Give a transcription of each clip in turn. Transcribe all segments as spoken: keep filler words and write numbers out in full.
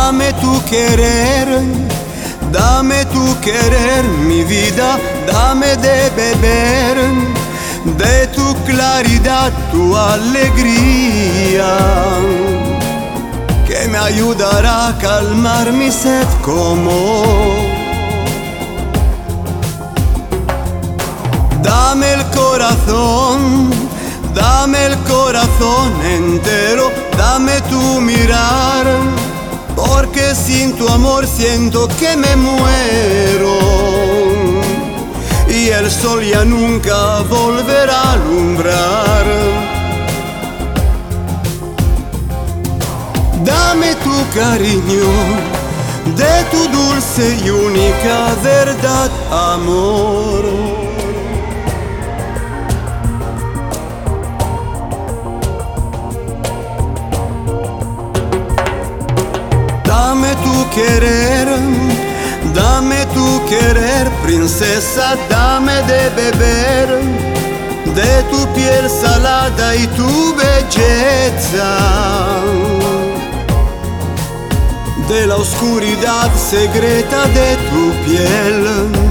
Dame tu querer, dame tu querer, mi vida, dame de beber, de tu claridad, tu alegría, que me ayudará a calmar mi sed como. Dame el corazón, dame el corazón entero, dame tu mirar, porque sin tu amor siento que me muero y el sol ya nunca volverá a alumbrar. Dame tu cariño, de tu dulce y única verdad, amor. Dame tu querer, dame tu querer, princesa, dame de beber, de tu piel salada y tu belleza, de la oscuridad secreta de tu piel.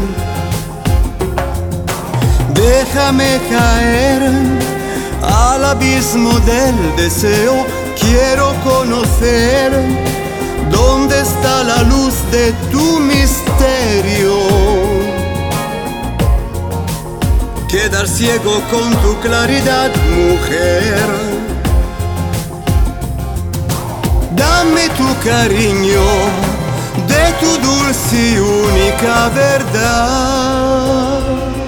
Déjame caer al abismo del deseo, quiero conocer ¿dónde está la luz de tu misterio? Quedar ciego con tu claridad, mujer. Dame tu cariño, de tu dulce y única verdad.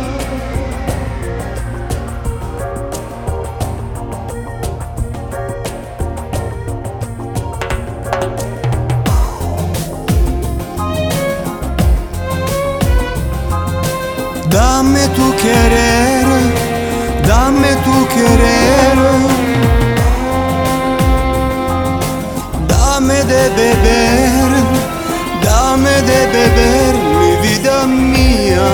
Dame tu querer, dame tu querer, dame de beber, dame de beber, mi vida mía.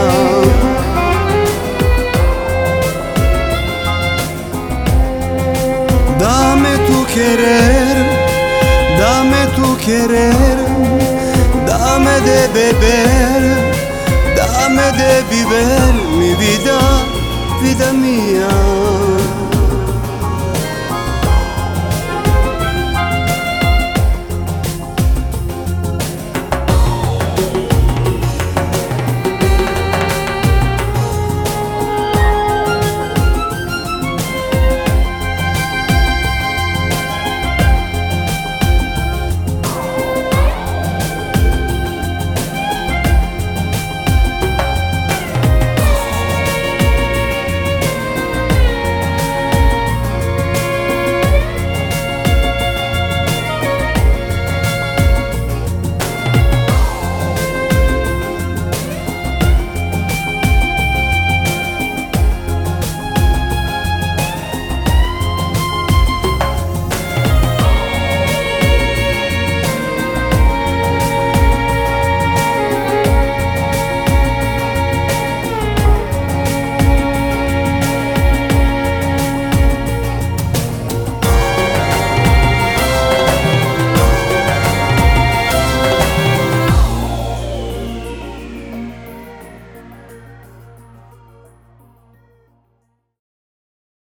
Dame tu querer, dame tu querer, dame de beber, dame de vivir mi vida, vida mía.